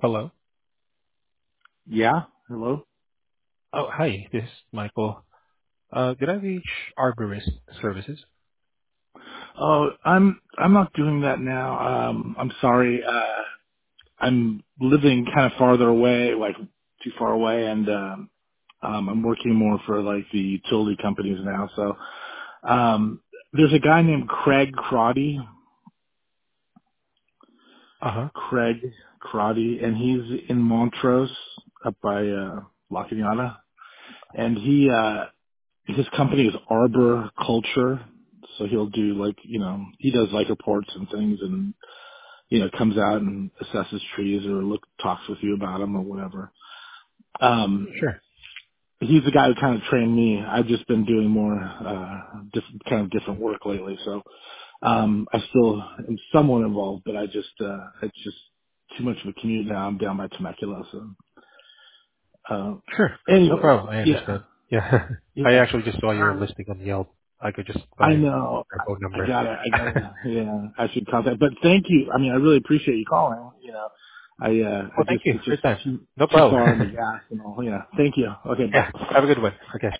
Hello. Yeah. Hello. Oh, hi. This is Michael. Did I reach Arborist Services? Oh, I'm not doing that now. I'm sorry. I'm living kind of farther away, like too far away, and I'm working more for like the utility companies now. So there's a guy named Craig Crotty, Uh-huh. Craig Crotty, and he's in Montrose up by La Canyada, and his company is Arbor Culture. So he'll do like, he does like reports and things and comes out and assesses trees or talks with you about them or whatever. Sure. He's the guy who kind of trained me. I've just been doing more, different work lately. So, I still am somewhat involved, but it's just too much of a commute now. I'm down by Temecula. So, Sure. No anyways, problem. I yeah, understand. Yeah. I yeah. actually just saw All your right. listing on Yelp. I could just I find know. your phone I number. gotta, yeah, I should contact, but thank you. I mean, I really appreciate you calling, Well, thank you it's for just your time. too, No too problem. far in the gas and all. Yeah. Thank you. Okay. Yeah. Bye. Have a good one. Okay.